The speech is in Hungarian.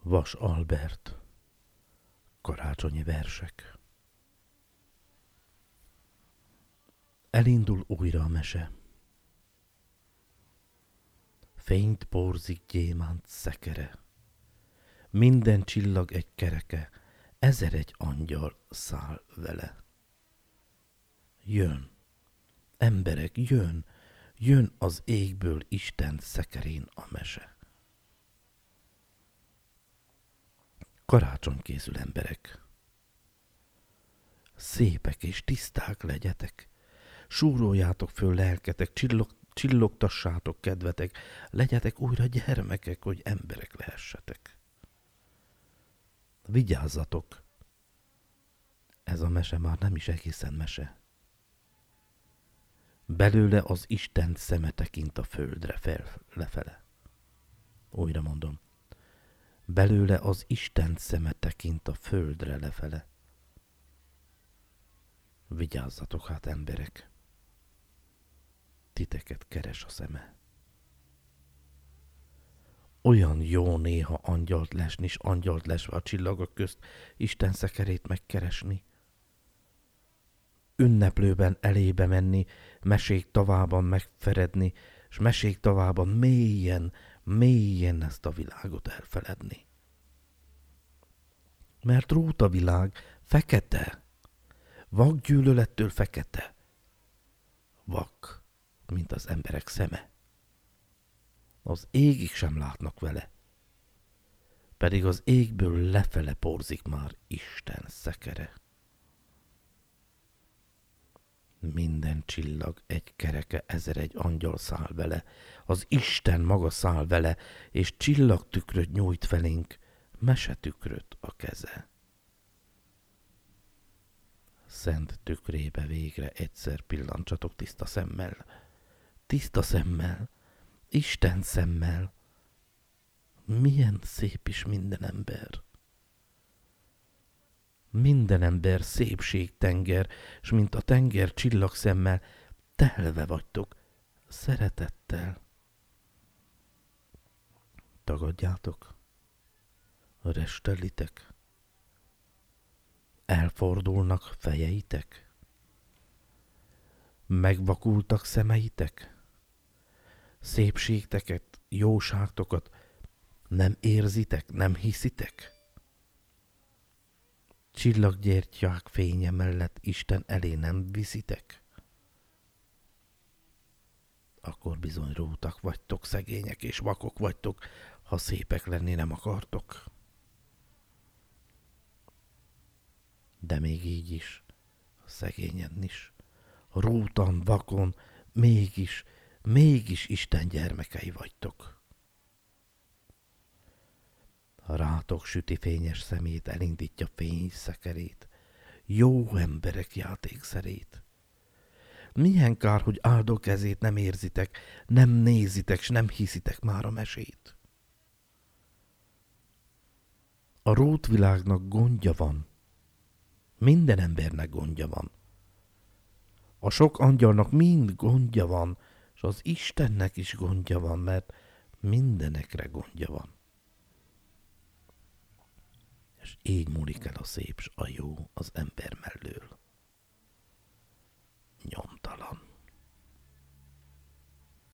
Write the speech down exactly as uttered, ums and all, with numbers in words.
Vas Albert. Karácsonyi versek. Elindul újra a mese. Fényt porzik gyémánt szekere. Minden csillag egy kereke, ezer egy angyal száll vele. Jön, emberek, jön, jön az égből Isten szekerén a mese. Karácsony készül, emberek. Szépek és tiszták legyetek, súroljátok föl lelketek, csillog, csillogtassátok kedvetek, legyetek újra gyermekek, hogy emberek lehessetek. Vigyázzatok! Ez a mese már nem is egészen mese. Belőle az Isten szeme tekint a földre fel, lefele. Újra mondom. Belőle az Isten szeme tekint a földre lefele. Vigyázzatok hát, emberek! Titeket keres a szeme. Olyan jó néha angyalt lesni, s angyalt lesve a csillagok közt Isten szekerét megkeresni. Ünneplőben elébe menni, mesék tavában megferedni, s mesék tavában mélyen, mélyen ezt a világot elfeledni. Mert rót a világ fekete, vak gyűlölettől fekete, vak, mint az emberek szeme. Az égig sem látnak vele, pedig az égből lefele porzik már Isten szekere. Minden csillag egy kereke, ezer egy angyal száll vele, az Isten maga száll vele, és csillagtükröt nyújt felénk, mesetükröt a keze. Szent tükrébe végre egyszer pillantsatok tiszta szemmel, tiszta szemmel, Isten szemmel. Milyen szép is minden ember. Minden ember szépségtenger, s mint a tenger csillagszemmel telve vagytok szeretettel. Tagadjátok? Restelitek? Elfordulnak fejeitek? Megvakultak szemeitek? Szépségteket, jóságtokat nem érzitek, nem hiszitek? Csillaggyertyák fénye mellett Isten elé nem viszitek? Akkor bizony rótak vagytok, szegények és vakok vagytok, ha szépek lenni nem akartok. De még így is, szegényen is, rótan, vakon, mégis, mégis Isten gyermekei vagytok. Ha rátok süti fényes szemét, elindítja fényszekerét, jó emberek játékszerét. Milyen kár, hogy áldó kezét nem érzitek, nem nézitek, s nem hiszitek már a mesét. A rótvilágnak gondja van, minden embernek gondja van. A sok angyalnak mind gondja van, és az Istennek is gondja van, mert mindenekre gondja van. És így múlik el a szép s a jó az ember mellől. Nyomtalan.